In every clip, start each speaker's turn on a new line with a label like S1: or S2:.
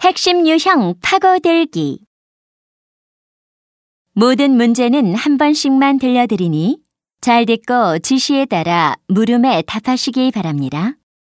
S1: 핵심 유형 파고들기. 모든 문제는 한 번씩만 들려드리니 잘 듣고 지시에 따라 물음에 답하시기 바랍니다.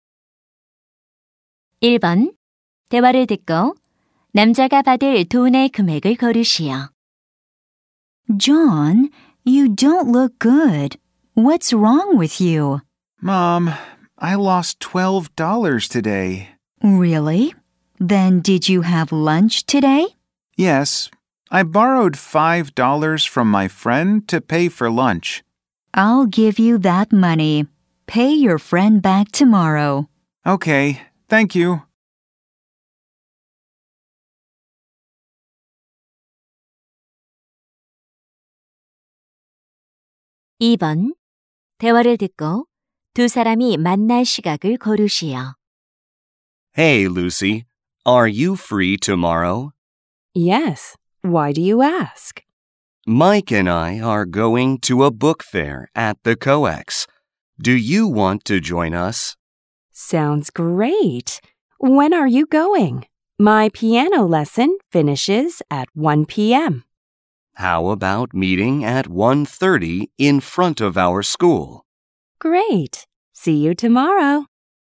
S1: 1번. 대화를 듣고 남자가 받을 돈의 금액을 고르시오.
S2: John, you don't look good. What's wrong with you?
S3: Mom, I lost $12 today.
S2: Really? Then did you have lunch today?
S3: Yes, I borrowed $5 from my friend to pay for lunch.
S2: I'll give you that money. Pay your friend back tomorrow.
S3: Okay, thank you.
S1: (2번) 대화를 듣고 두 사람이 만날 시각을 고르시오.
S4: Hey, Lucy. Are you free tomorrow?
S5: Yes. Why do you ask?
S4: Mike and I are going to a book fair at the COEX. Do you want to join us?
S5: Sounds great. When are you going? My piano lesson finishes at 1 p.m.
S4: How about meeting at 1:30 in front of our school?
S5: Great. See you tomorrow.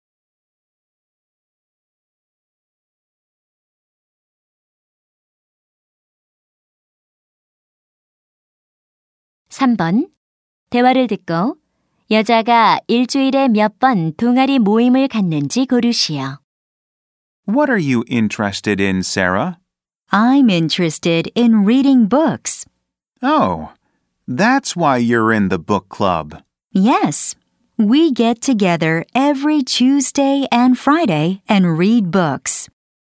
S1: (3번) 대화를 듣고 여자가 일주일에 몇 번 동아리 모임을 갖는지 고르시오.
S3: What are you interested in, Sarah?
S2: I'm interested in reading books.
S3: Oh, that's why you're in the book club.
S2: Yes, we get together every Tuesday and Friday and read books.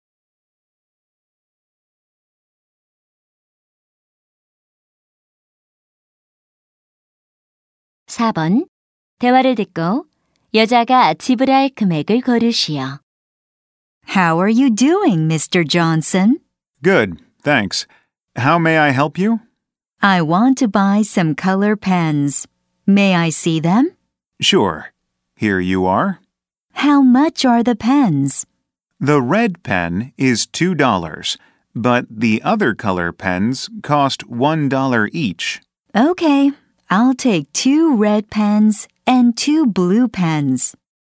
S1: (4번) 대화를 듣고 여자가 지불할 금액을 고르시오.
S2: How are you doing, Mr. Johnson?
S3: Good, thanks. How may I help you?
S2: I want to buy some color pens. May I see them?
S3: Sure. Here you are.
S2: How much are the pens?
S3: The red pen is $2, but the other color pens cost $1 each.
S2: Okay, I'll take 2 red pens and 2 blue pens.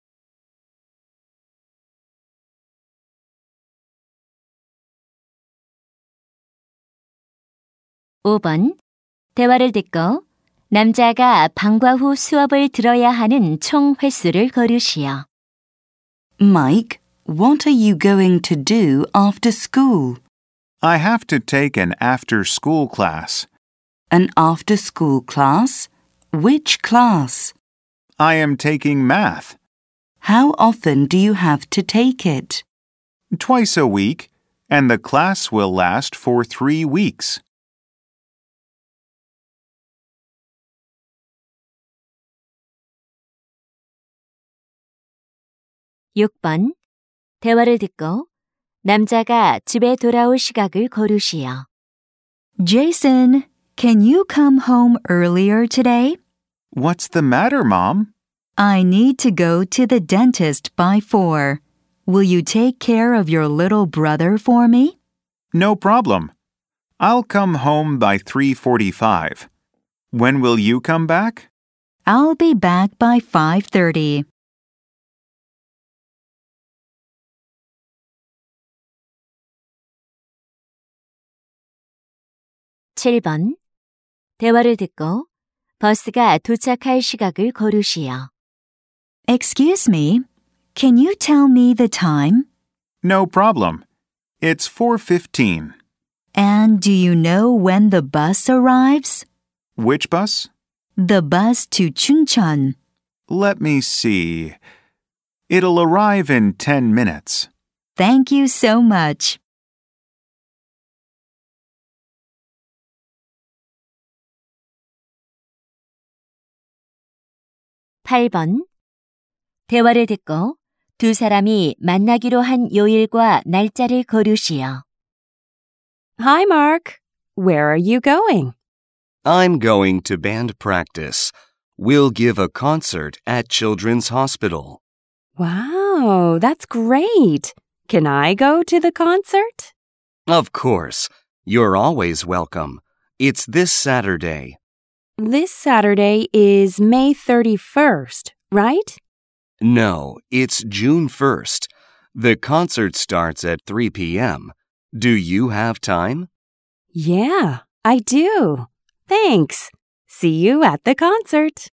S1: (5번) 대화를 듣고 남자가 방과 후 수업을 들어야 하는 총 횟수를 고르시오.
S6: Mike, what are you going to do after school?
S3: I have to take an after-school class.
S6: An after-school class? Which class?
S3: I am taking math.
S6: How often do you have to take it?
S3: Twice a week, and the class will last for 3 weeks.
S1: (6번) 대화를 듣고 남자가 집에 돌아올 시각을 고르시오.
S2: Jason, can you come home earlier today?
S3: What's the matter, Mom?
S2: I need to go to the dentist by 4. Will you take care of your little brother for me?
S3: No problem. I'll come home by 3:45. When will you come back?
S2: I'll be back by 5:30.
S1: (7번) 대화를 듣고 버스가 도착할 시각을 고르시오.
S2: Excuse me, can you tell me the time?
S3: No problem. It's 4:15.
S2: And do you know when the bus arrives?
S3: Which bus?
S2: The bus to Chuncheon.
S3: Let me see. It'll arrive in 10 minutes.
S2: Thank you so much.
S1: (8번) 대화를 듣고 두 사람이 만나기로 한 요일과 날짜를 고르시오.
S5: Hi, Mark. Where are you going?
S4: I'm going to band practice. We'll give a concert at Children's Hospital.
S5: Wow, that's great. Can I go to the concert?
S4: Of course. You're always welcome. It's this Saturday.
S5: This Saturday is May 31st, right?
S4: No, it's June 1st. The concert starts at 3 p.m. Do you have time?
S5: Yeah, I do. Thanks. See you at the concert.